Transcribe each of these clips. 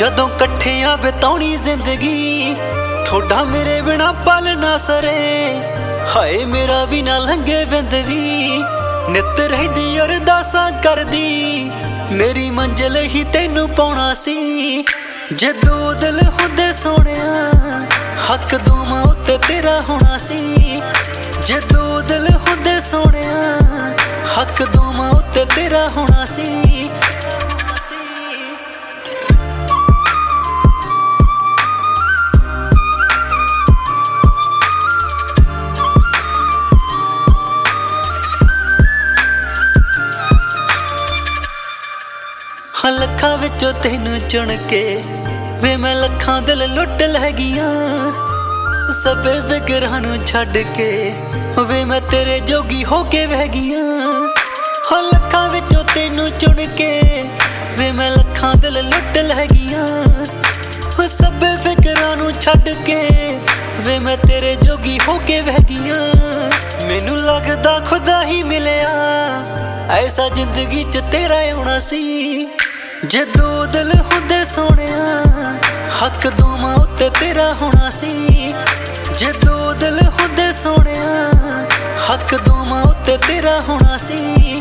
जदों कट्ठियां बिताउणी जिंदगी थोड़ा मेरे बिना पल ना सरे। हाय मेरा भी ना लंघे बिंद भी नित रहिंदी अरदासां करदी मेरी मंजिल ही तैनू पाउणा सी। जे दो दिल हुंदे सोहणिया हक दोवां उत्ते तेरा होना सी। जे दो दिल हुंदे सोहणिया हक दोवां उत्ते तेरा होना सी। लखां विचों तैनू चुन के वे मैं लखां दिल लुट लै गईयां। सबे फिकरां नू छड्ड के वे मैं तेरे जोगी हो के बह गईयां। लखां विचों तैनू चुन के वे मैं लखां दिल लुट लै गईयां। सबे फिकरां नू छड्ड के वे मैं तेरे जोगी हो के बह गईयां। मैनू लगदा खुदा ही मिलिया ऐसा जिंदगी च तेरा होना सी। जे दो दिल हुंदे सोहणिया हक दोवां उत्ते तेरा होना सी। जे दो दिल हुंदे सोहणिया हक दोवां उत्ते तेरा होना सी।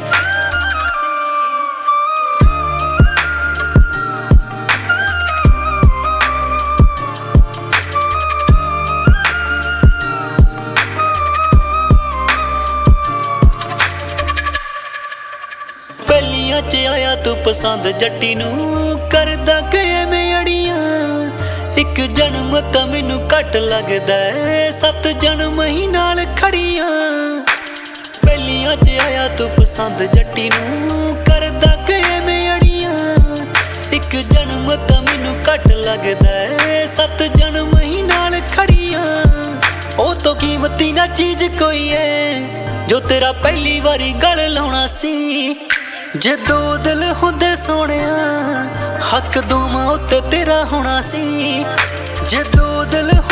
पहलियां च आया तू पसंद जट्टी नू करदा किवें अड़ियां। एक जन्म तां मैनू घट लगदा है 7 जन्म ही नाल खड़ियां। पहलियां च आया तू पसंद जट्टी नू करदा किवें अड़ियां। एक जन्म तां मैनू घट लगदा है 7 जन्म ही नाल खड़ियां। ओ तो कीमती ना चीज कोई है जो तेरा पहली वारी गल लाउणा सी। जे दो दिल हुंदे सोहणिया हक दोवां उत्ते तेरा होना सी। जे दो दिल